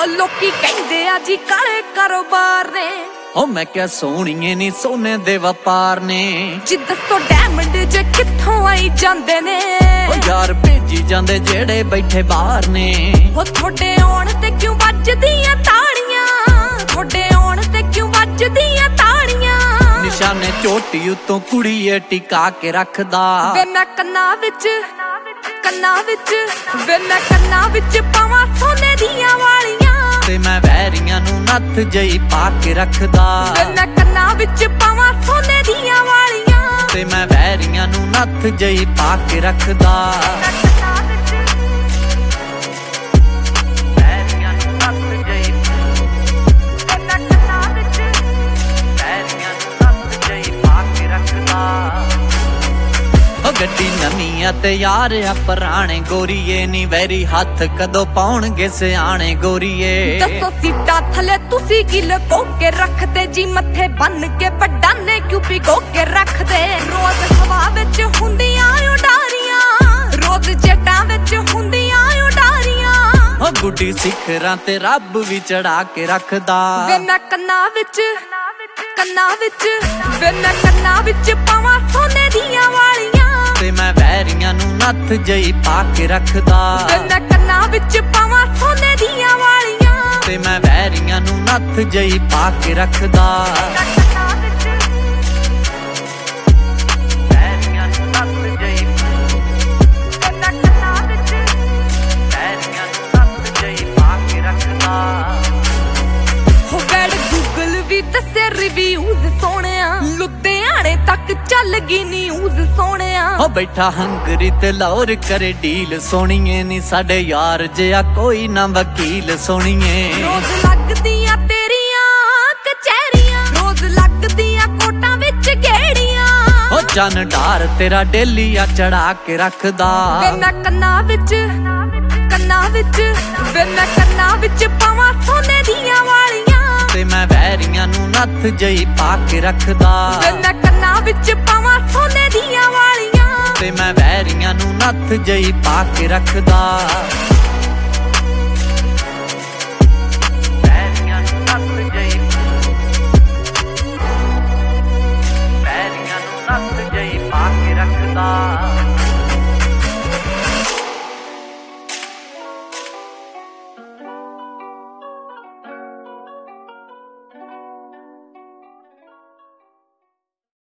ਉਹ ਲੋਕੀ ਕਹਿੰਦੇ ਆ ਜੀ ਕਾਲੇ ਕਾਰੋਬਾਰ ਨੇ। ਉਹ ਮੈਂ ਕਿਹਾ ਸੋਹਣੀਏ ਨੀ ਸੋਨੇ ਦੇ ਵਪਾਰ ਨੇ। ਜੀ ਦੱਸੋ ਡਾਇਮੰਡ ਜੇ ਕਿੱਥੋਂ ਆਈ ਜਾਂਦੇ ਨੇ। ਉਹ ਯਾਰ ਭੇਜੀ ਜਾਂਦੇ ਜਿਹੜੇ ਬੈਠੇ ਬਾਹਰ ਨੇ। ਉਹ ਤੁਹਾਡੇ ਆਉਣ ਤੇ ਕਿਉਂ ਵੱਜਦੀਆਂ ਤਾੜੀਆਂ, ਤੁਹਾਡੇ ਆਉਣ ਤੇ ਕਿਉਂ ਵੱਜਦੀਆਂ ਤਾੜੀਆਂ। ਨਿਸ਼ਾਨੇ ਝੋਟੀ ਉੱਤੋਂ ਕੁੜੀਏ ਟਿਕਾ ਕੇ ਰੱਖਦਾ। ਵੇ ਮੈਂ ਕੰਨਾਂ ਵਿੱਚ ਵੇ ਮੈਂ ਕੰਨਾਂ ਵਿੱਚ ਪਾਵਾਂ ਸੋਨੇ ਦੀਆਂ ਵਾਲੀਆਂ। ਤੇ ਮੈਂ ਵੈਰੀਆਂ ਨੂੰ ਨੱਥ ਜਈ ਪਾ ਕੇ ਰੱਖਦਾ। ਵੇ ਮੈਂ ਕੰਨਾਂ ਵਿੱਚ ਪਾਵਾਂ ਸੋਨੇ ਦੀਆਂ ਵਾਲੀਆਂ। ਤੇ ਮੈਂ ਵੈਰੀਆਂ ਨੂੰ ਨੱਥ ਜਈ ਪਾ ਕੇ ਰੱਖਦਾ। ਗੱਡੀ ਨਵੀਂ ਆ ਤੇ ਯਾਰ ਆ ਪੁਰਾਣੇ ਗੋਰੀਏ ਨੀ ਵੈਰੀ ਹੱਥ ਕਦੋਂ ਪਾਉਣਗੇ ਸਿਆਣੇ ਗੋਰੀਏ। ਦੱਸੋ ਸੀਟਾਂ ਥੱਲੇ ਤੁਸੀਂ ਕੀ ਲੁਕੋ ਕੇ ਰੱਖਦੇ ਜੀ, ਮੱਥੇ ਬੰਨ ਕੇ ਪਡਾਨੇ ਕਿਉਂ ਭਿਗੋ ਕੇ ਰੱਖਦੇ। ਰੋਜ਼ ਹਵਾ ਵਿੱਚ ਹੁੰਦੀਆਂ ਉਡਾਰੀਆਂ, ਰੋਜ਼ ਜੱਟਾਂ ਵਿੱਚ ਹੁੰਦੀਆਂ ਉਡਾਰੀਆਂ। ਉਹ ਗੁੱਡੀ ਸਿਖਰਾਂ ਤੇ ਰੱਬ ਵੀ ਚੜਾ ਕੇ ਰੱਖਦਾ। ਵੇ ਮੈਂ ਕੰਨਾਂ ਵਿੱਚ ਵੇ ਮੈਂ ਕੰਨਾਂ ਵਿੱਚ ਪਾਵਾਂ ਸੋਨੇ ਦੀਆਂ ਵਾਲੀਆਂ। ਤੇ ਮੈਂ ਵੈਰੀਆਂ ਨੂੰ ਨੱਥ ਜਈ ਪਾ ਕੇ ਰੱਖਦਾ। ਵੇ ਮੈਂ ਕੰਨਾਂ ਵਿੱਚ ਪਾਵਾਂ ਸੋਨੇ ਦੀਆਂ ਵਾਲੀਆਂ। ਤੇ ਮੈਂ ਵੈਰੀਆਂ ਨੂੰ ਨੱਥ ਜਈ ਪਾ ਕੇ ਰੱਖਦਾ। ਦੱਸੇ ਰਿਵਿਊਜ਼ ਸੋਹਣਿਆ, ਲੁਧਿਆਣੇ ਤੱਕ ਚੱਲ ਗਈ ਨਿਊਜ਼ ਸੋਹਣਿਆ। ਉਹ ਬੈਠਾ ਹੰਗਰੀ ਤੇ ਲਾਹੌਰ ਕਰੇ ਡੀਲ ਸੋਹਣੀਏ ਨੀ ਸਾਡੇ ਯਾਰ ਜਿਹਾ ਕੋਈ ਨਾ ਵਕੀਲ ਸੋਹਣੀਏ। ਰੋਜ਼ ਲੱਗਦੀਆਂ ਤੇਰੀਆਂ ਕਚਹਿਰੀਆਂ, ਰੋਜ਼ ਲੱਗਦੀਆਂ ਕੋਟਾਂ ਵਿੱਚ ਗੇੜੀਆਂ। ਉਹ ਚੰਨ ਢਾਰ ਤੇਰਾ ਡੇਲੀ ਆ ਚੜਾ ਕੇ ਰੱਖਦਾ। ਵੇ ਮੈਂ ਕੰਨਾਂ ਵਿੱਚ ਵੇ ਮੈਂ ਕੰਨਾਂ ਵਿੱਚ ਪਾਵਾਂ ਸੋਨੇ ਦੀਆਂ ਵਾਲੀਆਂ। ਤੇ ਮੈਂ ਵੈਰੀਆਂ ਨੂੰ ਨੱਥ ਜਈ ਪਾ ਕੇ ਰੱਖਦਾ। ਵੇ ਮੈਂ ਕੰਨਾਂ ਵਿੱਚ ਪਾਵਾਂ ਸੋਨੇ ਦੀਆਂ ਵਾਲੀਆਂ। ਤੇ ਮੈਂ ਵੈਰੀਆਂ ਨੂੰ ਨੱਥ ਜਈ ਪਾ ਕੇ ਰੱਖਦਾ।